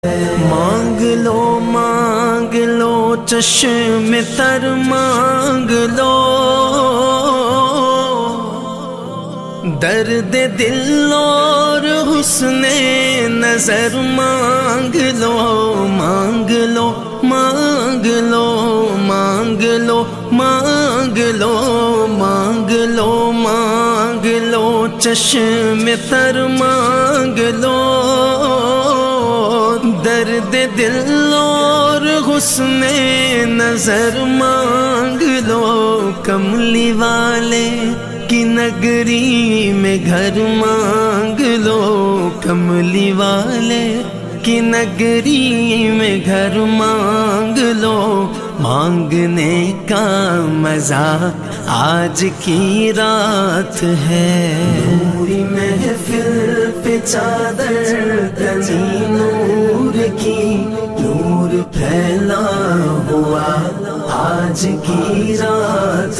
مانگ لو چشم تر مانگ لو، درد دل اور حسن نظر مانگ لو، مانگ لو مانگ لو مانگ لو مانگ لو مانگ لو مانگ لو چشم تر مانگ لو، درد دل اور حسن نظر مانگ لو، کملی والے کی نگری میں گھر مانگ لو، کملی والے کی نگری میں گھر مانگ لو، مانگنے کا مزہ آج کی رات ہے، نوری محفل پہ چادر تنی نور کی، نور پھیلا ہوا آج کی رات